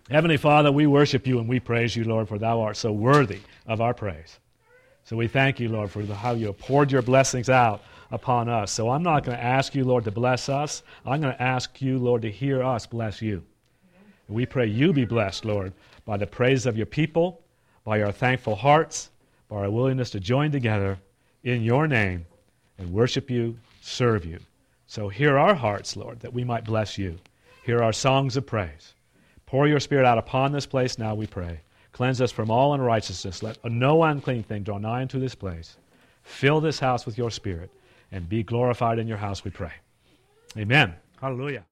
Heavenly Father, we worship you and we praise you, Lord, for thou art so worthy of our praise. So we thank you, Lord, for how you have poured your blessings out upon us. So I'm not going to ask you, Lord, to bless us. I'm going to ask you, Lord, to hear us bless you. And we pray you be blessed, Lord, by the praise of your people, by our thankful hearts, by our willingness to join together in your name and worship you, serve you. So hear our hearts, Lord, that we might bless you. Hear our songs of praise. Pour your Spirit out upon this place now, we pray. Cleanse us from all unrighteousness. Let no unclean thing draw nigh into this place. Fill this house with your Spirit, and be glorified in your house, we pray. Amen. Hallelujah.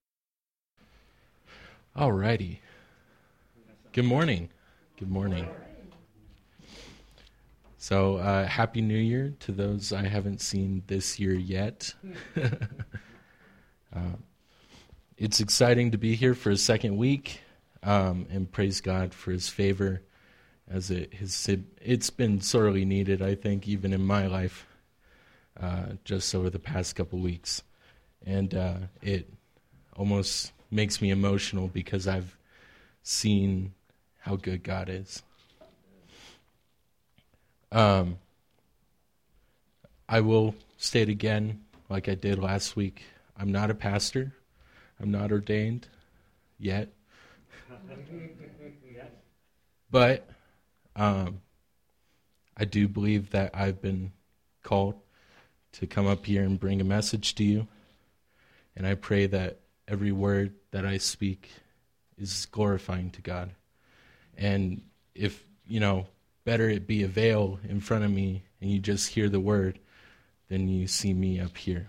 All righty. Good morning. Good morning. So, Happy New Year to those I haven't seen this year yet. It's exciting to be here for a second week, and praise God for His favor, as it's been sorely needed, I think, even in my life, just over the past couple weeks. And it almost makes me emotional because I've seen how good God is. I will state again, like I did last week, I'm not a pastor. I'm not ordained yet. But I do believe that I've been called to come up here and bring a message to you. And I pray that every word that I speak is glorifying to God. And if, better it be a veil in front of me and you just hear the word than you see me up here.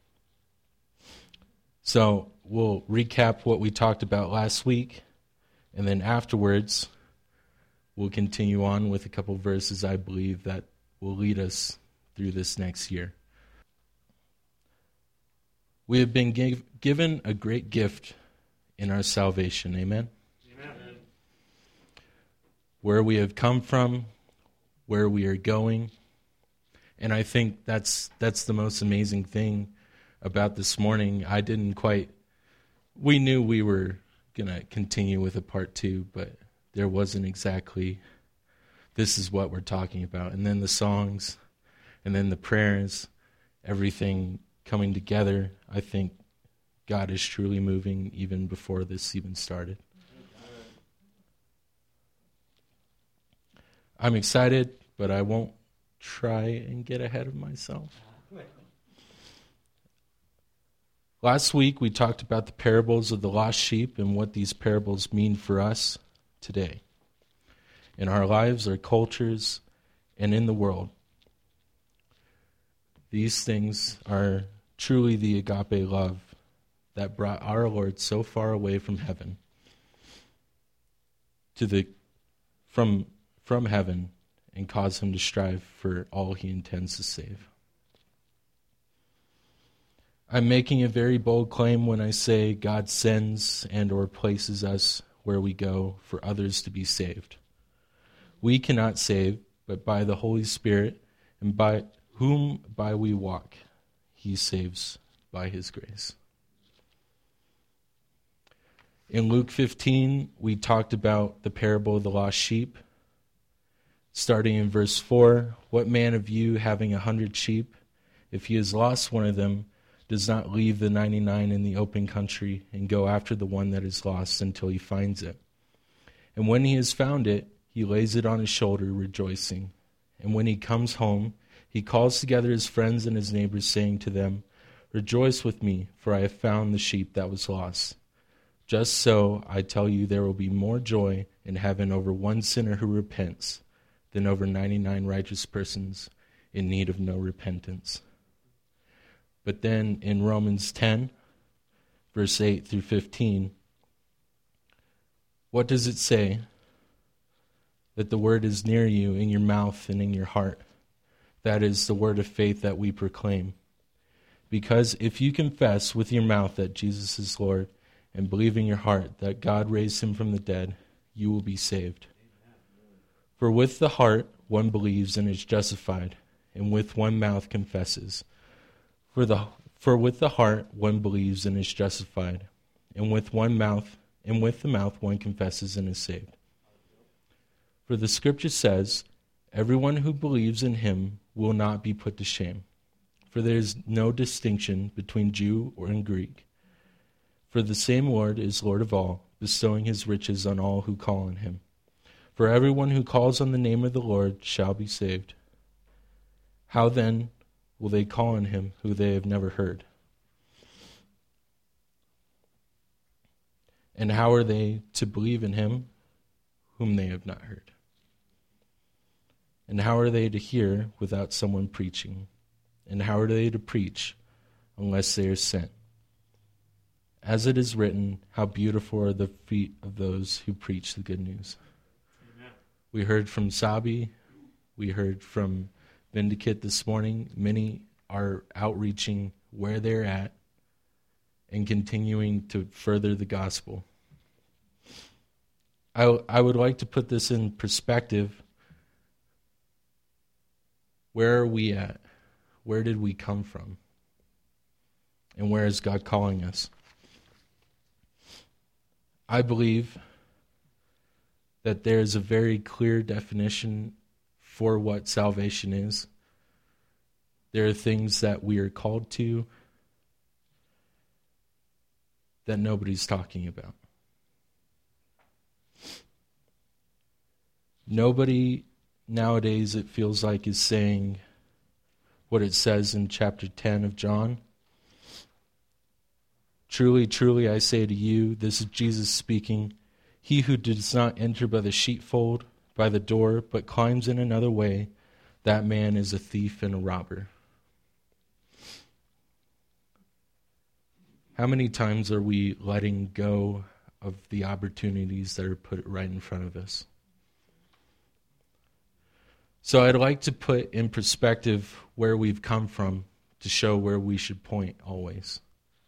So we'll recap what we talked about last week, and then afterwards we'll continue on with a couple verses I believe that will lead us through this next year. We have been given a great gift in our salvation. Amen? Amen. Where we have come from, where we are going. And I think that's the most amazing thing about this morning. We knew we were going to continue with a part 2, but there wasn't exactly, this is what we're talking about. And then the songs, and then the prayers, everything coming together. I think God is truly moving even before this even started. I'm excited, but I won't try and get ahead of myself. Last week we talked about the parables of the lost sheep and what these parables mean for us today, in our lives, our cultures, and in the world. These things are truly the agape love that brought our Lord so far away from heaven from heaven and caused him to strive for all he intends to save. I'm making a very bold claim when I say God sends and or places us where we go for others to be saved. We cannot save, but by the Holy Spirit, and by we walk, He saves by His grace. In Luke 15, we talked about the parable of the lost sheep. Starting in verse 4, what man of you, having 100 sheep, if he has lost one of them, does not leave the 99 in the open country and go after the one that is lost until he finds it? And when he has found it, he lays it on his shoulder, rejoicing. And when he comes home, he calls together his friends and his neighbors, saying to them, rejoice with me, for I have found the sheep that was lost. Just so, I tell you, there will be more joy in heaven over one sinner who repents than over 99 righteous persons in need of no repentance. But then in Romans 10, verse 8 through 15, what does it say? That the word is near you, in your mouth and in your heart. That is the word of faith that we proclaim. Because if you confess with your mouth that Jesus is Lord and believe in your heart that God raised him from the dead, you will be saved. For with the heart one believes and is justified, and with one mouth confesses. For with the heart one believes and is justified, and with one mouth and with the mouth one confesses and is saved. For the scripture says, everyone who believes in him will not be put to shame. For there is no distinction between Jew or Greek. For the same Lord is Lord of all, bestowing his riches on all who call on him. For everyone who calls on the name of the Lord shall be saved. How then will they call on him who they have never heard? And how are they to believe in him whom they have not heard? And how are they to hear without someone preaching? And how are they to preach unless they are sent? As it is written, how beautiful are the feet of those who preach the good news. Amen. We heard from Sabi. We heard from Vindicate this morning. Many are outreaching where they're at and continuing to further the gospel. I would like to put this in perspective. Where are we at? Where did we come from? And where is God calling us? I believe that there is a very clear definition for what salvation is. There are things that we are called to that nobody's talking about. Nobody nowadays, it feels like, is saying what it says in chapter 10 of John. Truly, truly, I say to you, this is Jesus speaking, he who does not enter by the sheepfold, by the door, but climbs in another way, that man is a thief and a robber. How many times are we letting go of the opportunities that are put right in front of us? So I'd like to put in perspective where we've come from to show where we should point always.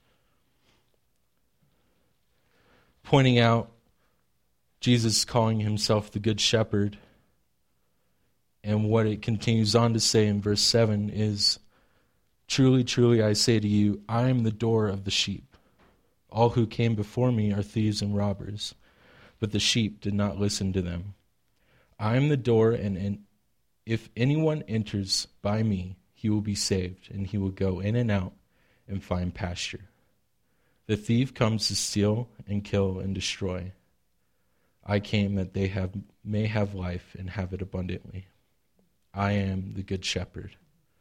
Pointing out Jesus calling himself the Good Shepherd, and what it continues on to say in verse 7 is, truly, truly, I say to you, I am the door of the sheep. All who came before me are thieves and robbers, but the sheep did not listen to them. I am the door, and if anyone enters by me, he will be saved, and he will go in and out and find pasture. The thief comes to steal and kill and destroy. I came that they may have life and have it abundantly. I am the Good Shepherd.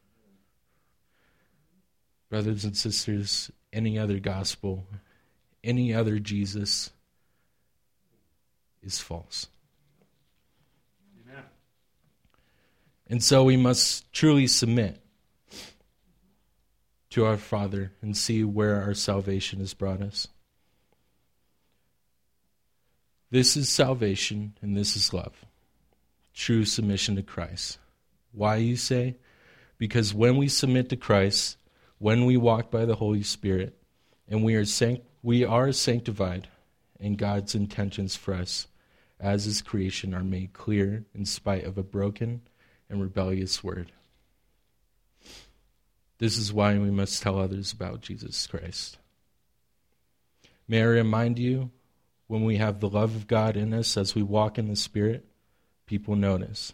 Brothers and sisters, any other gospel, any other Jesus is false. Amen. And so we must truly submit to our Father and see where our salvation has brought us. This is salvation and this is love. True submission to Christ. Why, you say? Because when we submit to Christ, when we walk by the Holy Spirit, and we are sanctified, and God's intentions for us as his creation are made clear in spite of a broken and rebellious word. This is why we must tell others about Jesus Christ. May I remind you, when we have the love of God in us as we walk in the Spirit, people notice.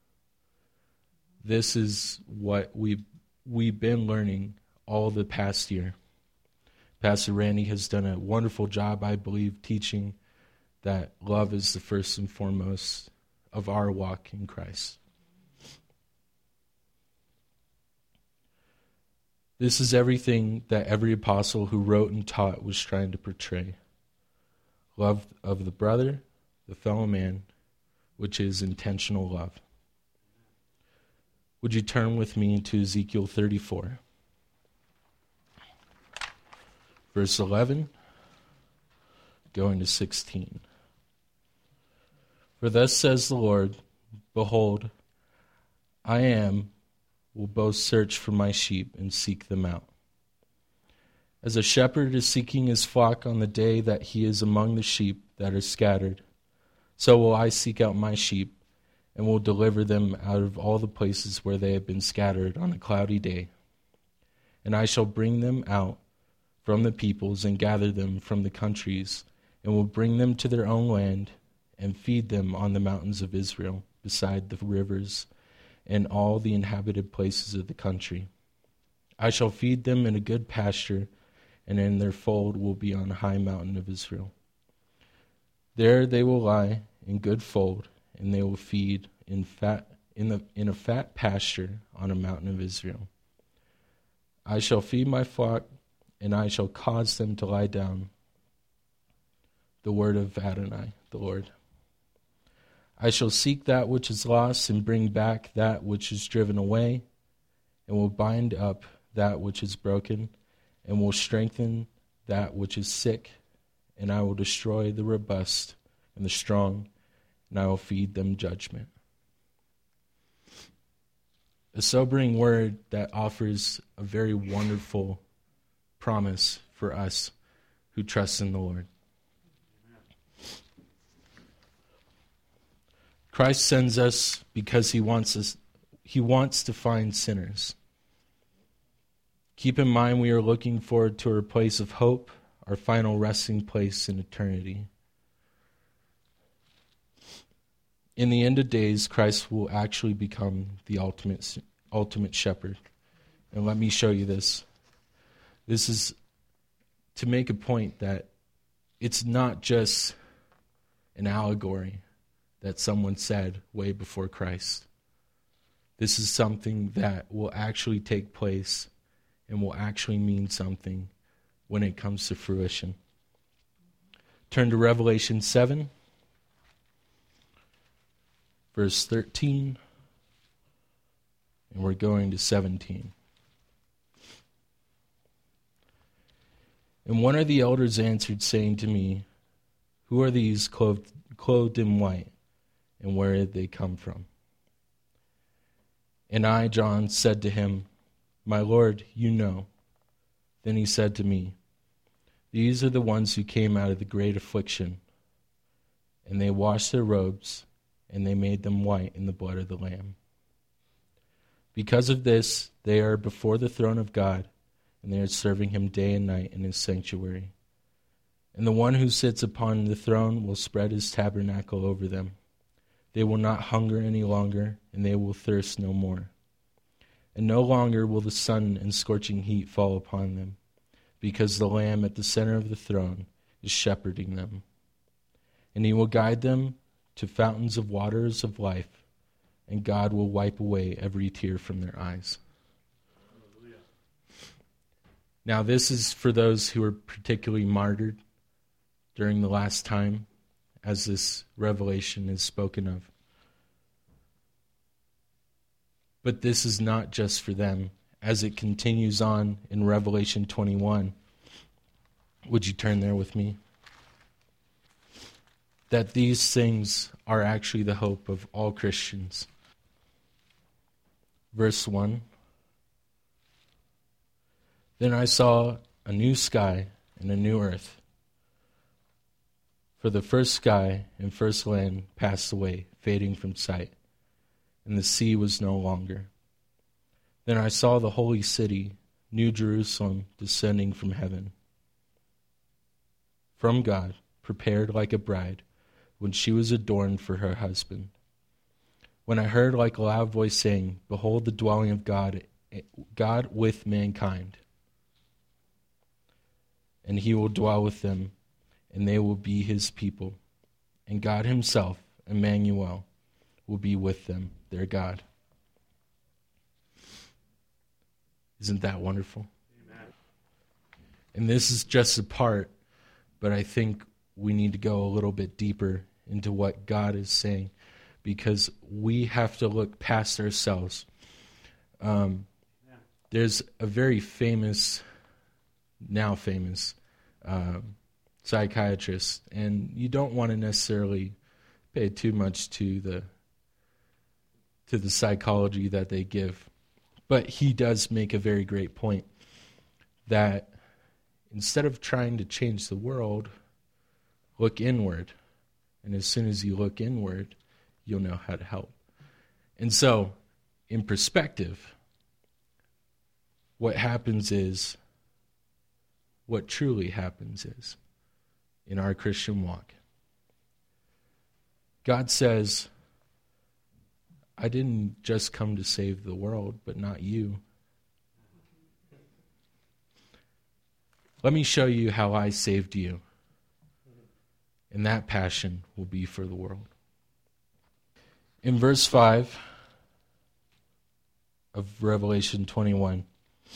This is what we've been learning all the past year. Pastor Randy has done a wonderful job, I believe, teaching that love is the first and foremost of our walk in Christ. This is everything that every apostle who wrote and taught was trying to portray. Love of the brother, the fellow man, which is intentional love. Would you turn with me to Ezekiel 34? Verse 11, going to 16. For thus says the Lord, behold, I will both search for my sheep and seek them out. As a shepherd is seeking his flock on the day that he is among the sheep that are scattered, so will I seek out my sheep and will deliver them out of all the places where they have been scattered on a cloudy day. And I shall bring them out from the peoples and gather them from the countries and will bring them to their own land and feed them on the mountains of Israel, beside the rivers and all the inhabited places of the country. I shall feed them in a good pasture, and in their fold will be on a high mountain of Israel. There they will lie in good fold, and they will feed in a fat pasture on a mountain of Israel. I shall feed my flock, and I shall cause them to lie down. The word of Adonai, the Lord. I shall seek that which is lost and bring back that which is driven away, and will bind up that which is broken, and will strengthen that which is sick, and I will destroy the robust and the strong, and I will feed them judgment. A sobering word that offers a very wonderful promise for us who trust in the Lord. Christ sends us because he wants to find sinners. Keep in mind we are looking forward to our place of hope, our final resting place in eternity. In the end of days, Christ will actually become the ultimate shepherd. And let me show you this. This is to make a point that it's not just an allegory that someone said way before Christ. This is something that will actually take place and will actually mean something when it comes to fruition. Turn to Revelation 7, verse 13, and we're going to 17. And one of the elders answered, saying to me, "Who are these clothed in white, and where did they come from?" And I, John, said to him, "My Lord, you know." Then he said to me, "These are the ones who came out of the great affliction, and they washed their robes, and they made them white in the blood of the Lamb. Because of this, they are before the throne of God, and they are serving him day and night in his sanctuary. And the one who sits upon the throne will spread his tabernacle over them. They will not hunger any longer, and they will thirst no more. And no longer will the sun and scorching heat fall upon them, because the Lamb at the center of the throne is shepherding them. And he will guide them to fountains of waters of life, and God will wipe away every tear from their eyes." Hallelujah. Now this is for those who were particularly martyred during the last time, as this revelation is spoken of. But this is not just for them, as it continues on in Revelation 21. Would you turn there with me? That these things are actually the hope of all Christians. Verse 1. Then I saw a new sky and a new earth. For the first sky and first land passed away, fading from sight, and the sea was no longer. Then I saw the holy city, New Jerusalem, descending from heaven, from God, prepared like a bride, when she was adorned for her husband. When I heard like a loud voice saying, "Behold the dwelling of God with mankind. And he will dwell with them, and they will be his people. And God himself, Emmanuel, will be with them, their God." Isn't that wonderful? Amen. And this is just a part, but I think we need to go a little bit deeper into what God is saying, because we have to look past ourselves. There's a very famous, now famous, psychiatrist, and you don't want to necessarily pay too much to the psychology that they give. But he does make a very great point that instead of trying to change the world, look inward. And as soon as you look inward, you'll know how to help. And so, in perspective, what truly happens is, in our Christian walk. God says, I didn't just come to save the world, but not you. Let me show you how I saved you. And that passion will be for the world. In verse 5 of Revelation 21,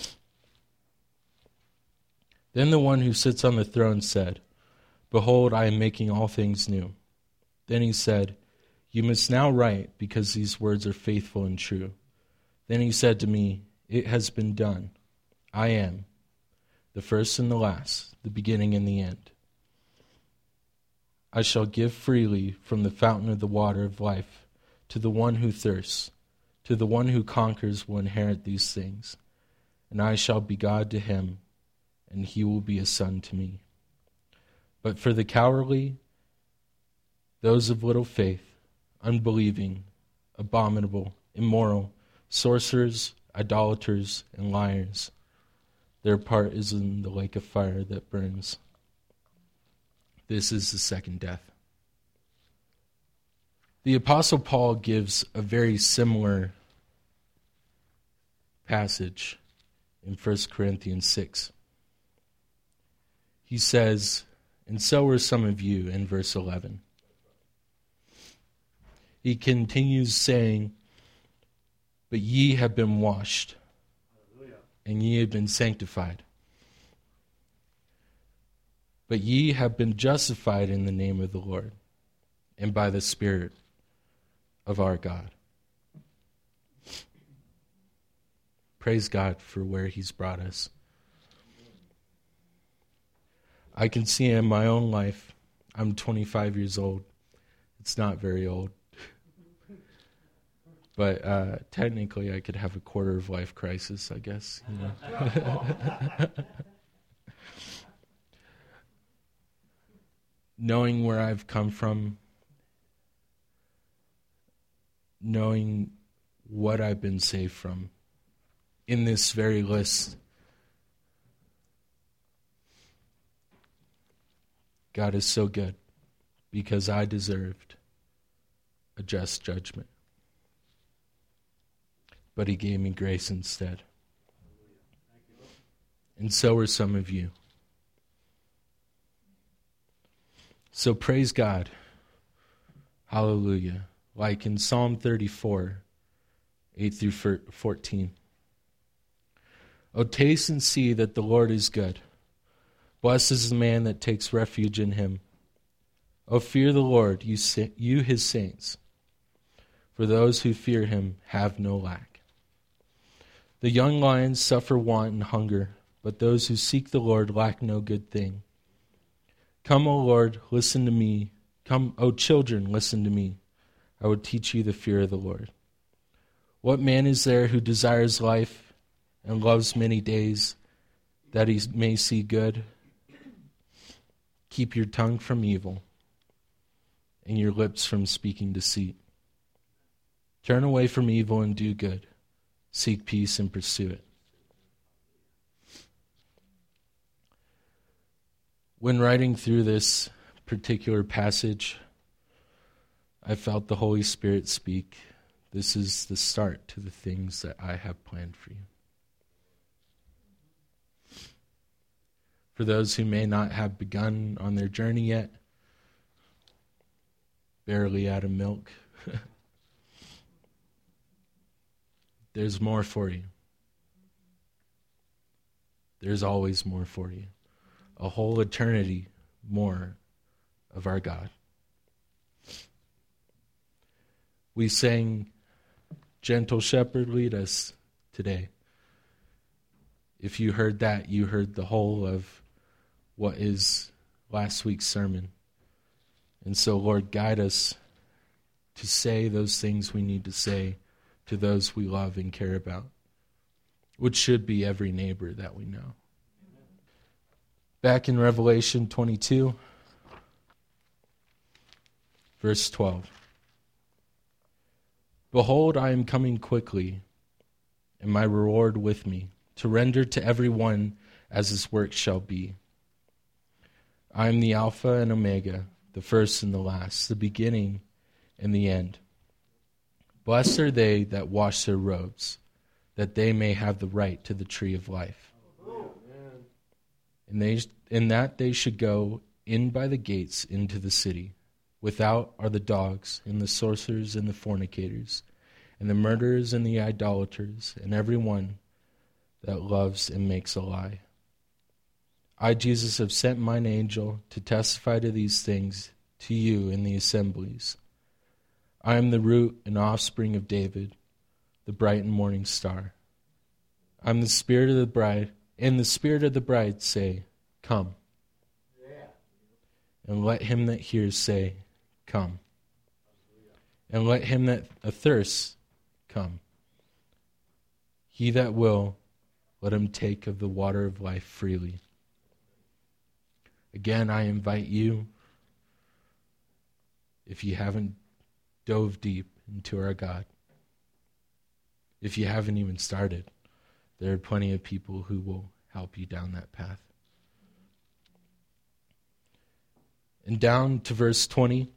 then the one who sits on the throne said, Behold, I am making all things new. Then he said, You must now write, because these words are faithful and true. Then he said to me, It has been done. I am the first and the last, the beginning and the end. I shall give freely from the fountain of the water of life to the one who thirsts. To the one who conquers will inherit these things. And I shall be God to him, and he will be a son to me. But for the cowardly, those of little faith, unbelieving, abominable, immoral, sorcerers, idolaters, and liars, their part is in the lake of fire that burns. This is the second death. The Apostle Paul gives a very similar passage in 1 Corinthians 6. He says, and so were some of you, in verse 11. He continues saying, But ye have been washed, and ye have been sanctified. But ye have been justified in the name of the Lord, and by the Spirit of our God. Praise God for where he's brought us. I can see in my own life, I'm 25 years old. It's not very old. But technically I could have a quarter-of-life crisis, I guess. You know? Knowing where I've come from, knowing what I've been saved from, in this very list, God is so good because I deserved a just judgment. But he gave me grace instead. And so are some of you. So praise God. Hallelujah. Like in Psalm 34, 8 through 14. O taste and see that the Lord is good. Blessed is the man that takes refuge in him. O fear the Lord, you his saints. For those who fear him have no lack. The young lions suffer want and hunger, but those who seek the Lord lack no good thing. Come, O Lord, listen to me. Come, O children, listen to me. I will teach you the fear of the Lord. What man is there who desires life and loves many days, that he may see good? Keep your tongue from evil and your lips from speaking deceit. Turn away from evil and do good. Seek peace and pursue it. When writing through this particular passage, I felt the Holy Spirit speak, this is the start to the things that I have planned for you. For those who may not have begun on their journey yet, barely out of milk, there's more for you. There's always more for you. A whole eternity more of our God. We sang, Gentle Shepherd, lead us today. If you heard that, you heard the whole of what is last week's sermon. And so, Lord, guide us to say those things we need to say to those we love and care about, which should be every neighbor that we know. Back in Revelation 22, verse 12. Behold, I am coming quickly, and my reward with me, to render to every one as his work shall be. I am the Alpha and Omega, the first and the last, the beginning and the end. Blessed are they that wash their robes, that they may have the right to the tree of life. And that they should go in by the gates into the city. Without are the dogs, and the sorcerers, and the fornicators, and the murderers, and the idolaters, and every one that loves and makes a lie. I, Jesus, have sent mine angel to testify to these things to you in the assemblies. I am the root and offspring of David, the bright and morning star. I am the spirit of the bride, and the spirit of the bride say, Come. And let him that hears say, Come. And let him that athirsts come. He that will, let him take of the water of life freely. Again, I invite you, if you haven't dove deep into our God, if you haven't even started, there are plenty of people who will help you down that path. And down to verse 20,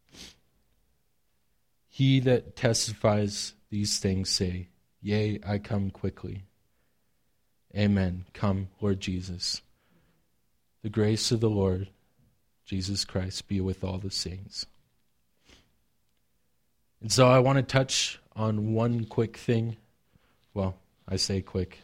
he that testifies these things say, Yea, I come quickly. Amen. Come, Lord Jesus. The grace of the Lord Jesus Christ be with all the saints. And so I want to touch on one quick thing. Well, I say quick.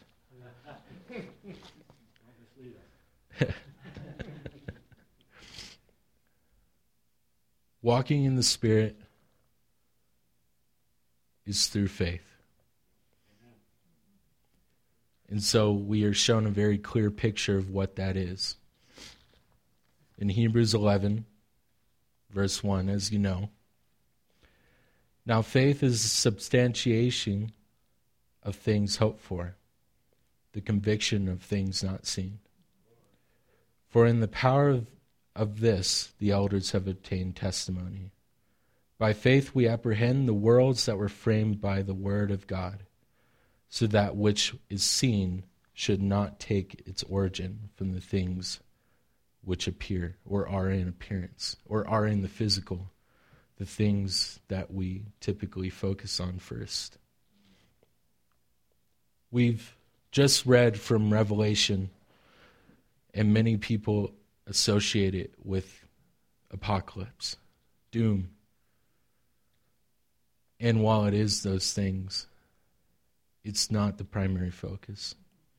Walking in the Spirit is through faith. And so we are shown a very clear picture of what that is. In Hebrews 11, verse 1, as you know. Now faith is the substantiation of things hoped for, the conviction of things not seen. For in the power of this the elders have obtained testimony. By faith we apprehend the worlds that were framed by the word of God, so that which is seen should not take its origin from the things which appear or are in appearance or are in the physical, the things that we typically focus on first. We've just read from Revelation, and many people associate it with apocalypse, doom. And while it is those things, it's not the primary focus.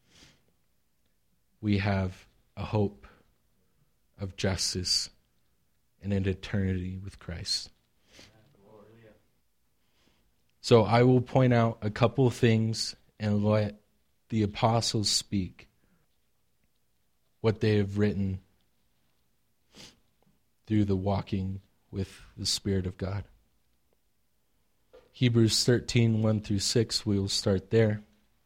We have a hope of justice and an eternity with Christ. So I will point out a couple of things and let the apostles speak what they have written through the walking with the Spirit of God. Hebrews 13, 1 through 6, we will start there.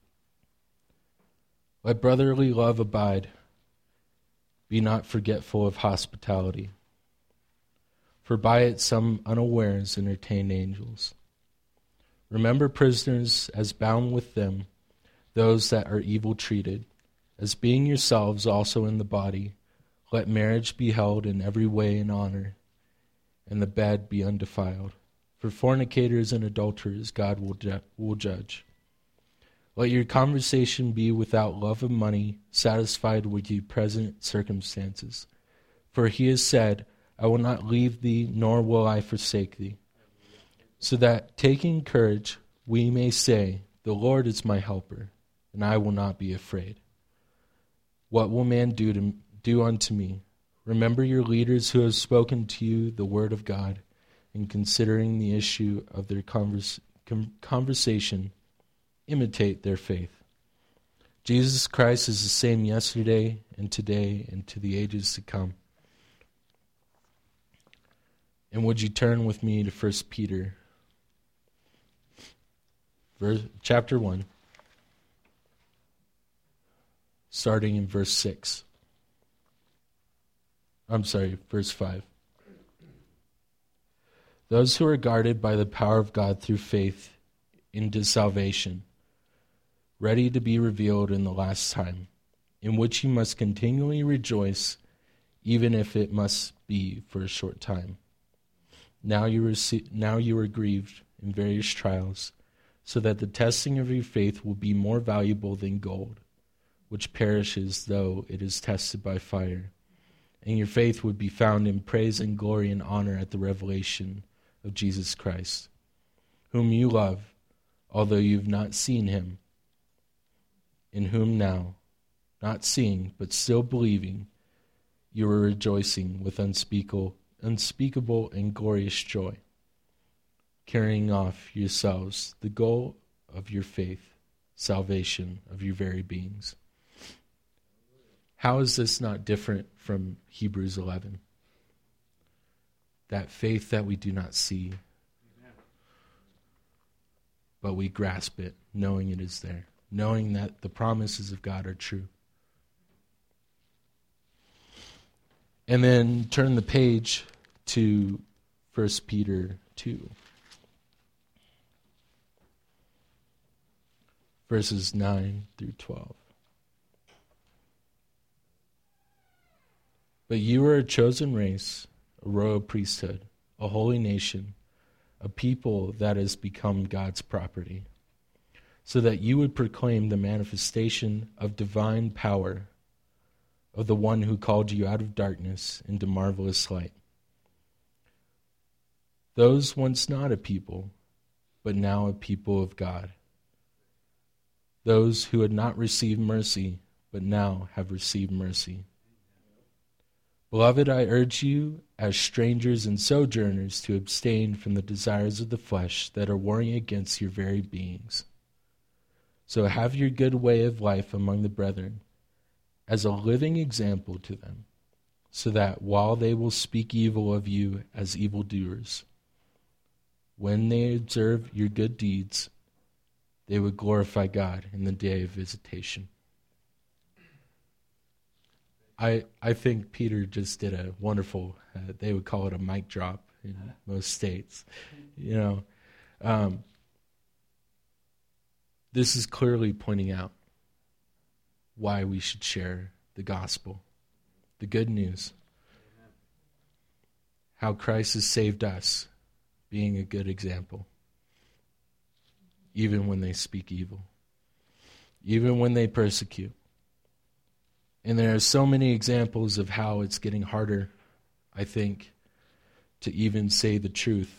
Let brotherly love abide. Be not forgetful of hospitality. For by it some unawares entertained angels. Remember prisoners as bound with them, those that are evil treated, as being yourselves also in the body. Let marriage be held in every way in honor, and the bed be undefiled. For fornicators and adulterers God will judge. Let your conversation be without love of money, satisfied with your present circumstances. For he has said, I will not leave thee, nor will I forsake thee. So that, taking courage, we may say, The Lord is my helper, and I will not be afraid. What will man do unto me? Remember your leaders who have spoken to you the word of God, and considering the issue of their conversation, imitate their faith. Jesus Christ is the same yesterday and today and to the ages to come. And would you turn with me to 1 Peter chapter 1, starting in verse 5. Those who are guarded by the power of God through faith into salvation, ready to be revealed in the last time, in which you must continually rejoice, even if it must be for a short time. Now you are grieved in various trials, so that the testing of your faith will be more valuable than gold, which perishes though it is tested by fire. And your faith would be found in praise and glory and honor at the revelation of Jesus Christ, whom you love, although you have not seen him, in whom now, not seeing, but still believing, you are rejoicing with unspeakable and glorious joy, carrying off yourselves the goal of your faith, salvation of your very beings. How is this not different from Hebrews 11? That faith that we do not see, but we grasp it, knowing it is there, knowing that the promises of God are true. And then turn the page to 1 Peter 2, verses 9 through 12. But you are a chosen race, a royal priesthood, a holy nation, a people that has become God's property, so that you would proclaim the manifestation of divine power of the one who called you out of darkness into marvelous light. Those once not a people, but now a people of God. Those who had not received mercy, but now have received mercy. Beloved, I urge you, as strangers and sojourners, to abstain from the desires of the flesh that are warring against your very beings. So have your good way of life among the brethren, as a living example to them, so that while they will speak evil of you as evildoers, when they observe your good deeds, they would glorify God in the day of visitation. I think Peter just did a wonderful, they would call it a mic drop in most states. This is clearly pointing out why we should share the gospel, the good news, how Christ has saved us, being a good example, even when they speak evil, even when they persecute. And there are so many examples of how it's getting harder, I think, to even say the truth.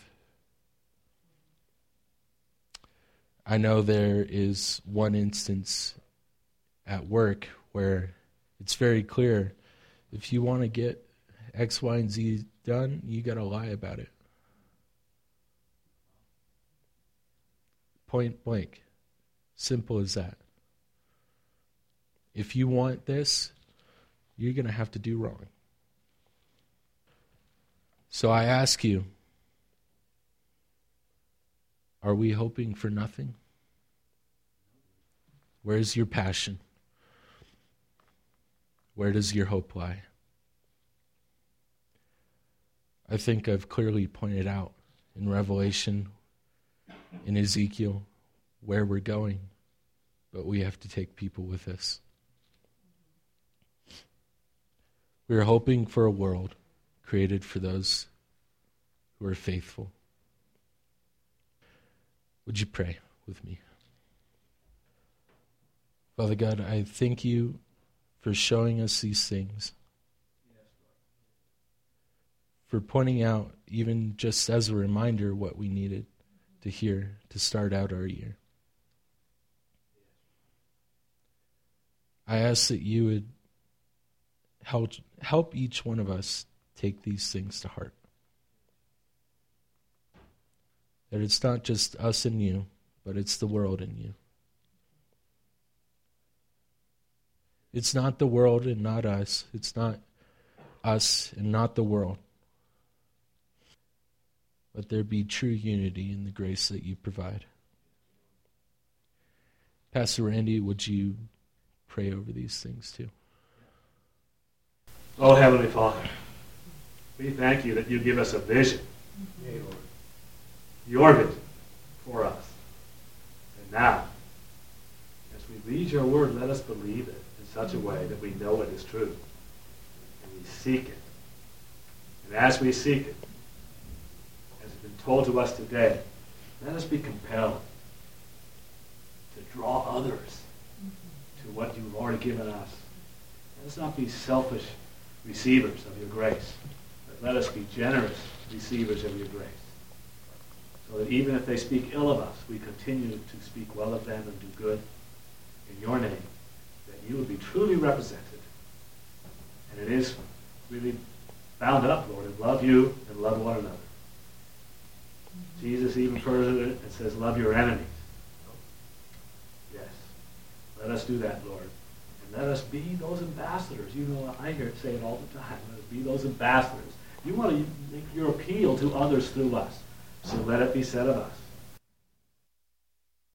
I know there is one instance at work where it's very clear, if you want to get X, Y, and Z done, you got to lie about it. Point blank. Simple as that. If you want this, you're going to have to do wrong. So I ask you, are we hoping for nothing? Where's your passion? Where does your hope lie? I think I've clearly pointed out in Revelation, in Ezekiel, where we're going, but we have to take people with us. We are hoping for a world created for those who are faithful. Would you pray with me? Father God, I thank you for showing us these things, for pointing out, even just as a reminder, what we needed to hear to start out our year. I ask that you would help each one of us take these things to heart. That it's not just us and you, but it's the world and you. It's not the world and not us. It's not us and not the world. But there be true unity in the grace that you provide. Pastor Randy, would you pray over these things too? Oh, Heavenly Father, we thank you that you give us a vision, your vision for us. And now, as we read your word, let us believe it in such a way that we know it is true. and we seek it. And as we seek it, as has been told to us today, let us be compelled to draw others to what you've already given us. Let us not be selfish receivers of your grace, but let us be generous receivers of your grace. So that even if they speak ill of us, we continue to speak well of them and do good in your name, that you would be truly represented. And it is really bound up, Lord, in love you and love one another. Jesus even further and says, love your enemies. Yes. Let us do that, Lord. And let us be those ambassadors. You know, I hear it say it all the time. Let us be those ambassadors. You want to make your appeal to others through us. So let it be said of us.